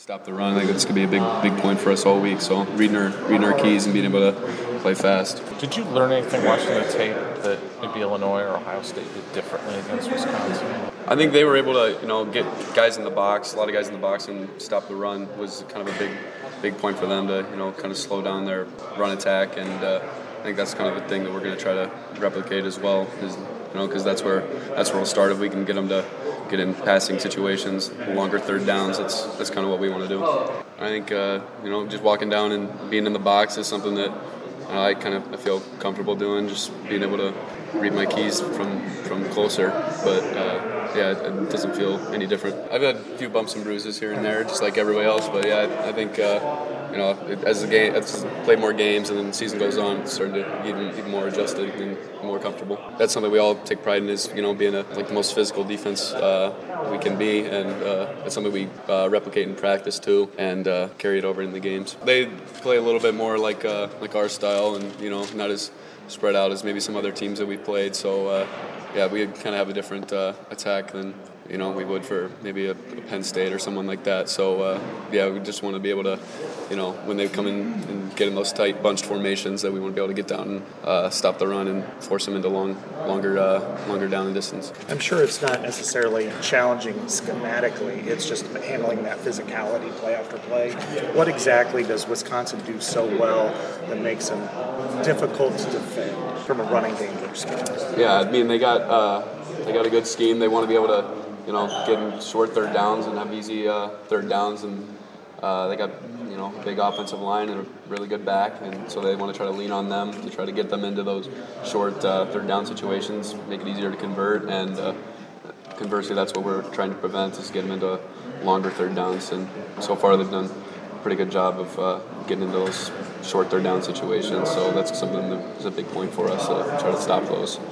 Stop the run. I think that's going to be a big point for us all week. So reading our keys and being able to play fast. Did you learn anything watching the tape that maybe Illinois or Ohio State did differently against Wisconsin? I think they were able to, get guys in the box, a lot of guys in the box, and stop the run was kind of a big point for them to, kind of slow down their run attack. And I think that's kind of a thing that we're going to try to replicate as well. Because that's where we'll start. If we can get them to get in passing situations, longer third downs, that's kind of what we want to do. I think just walking down and being in the box is something that I feel comfortable doing. Just being able to read my keys from closer, but it doesn't feel any different. I've had a few bumps and bruises here and there, just like everybody else. But I think as play more games and then the season goes on, it's starting to get even more adjusted and more comfortable. That's something we all take pride in, is being the most physical defense we can be, and it's something we replicate in practice too, and carry it over in the games. They play a little bit more like our style, and not as spread out as maybe some other teams that we've played. So we kind of have a different attack than we would for maybe a Penn State or someone like that. So we just want to be able to, when they come in and get in those tight bunched formations, that we want to be able to get down and stop the run and force them into longer down the distance. I'm sure it's not necessarily challenging schematically. It's just handling that physicality play after play. What exactly does Wisconsin do so well that makes them difficult to defend from a running game perspective? Yeah, I mean they got a good scheme. They want to be able to get in short third downs and have easy third downs, and they got a big offensive line and a really good back, and so they want to try to lean on them to try to get them into those short third down situations, make it easier to convert, and conversely that's what we're trying to prevent, is get them into longer third downs, and so far they've done a pretty good job of getting into those short third down situations, so that's something that is a big point for us to try to stop those.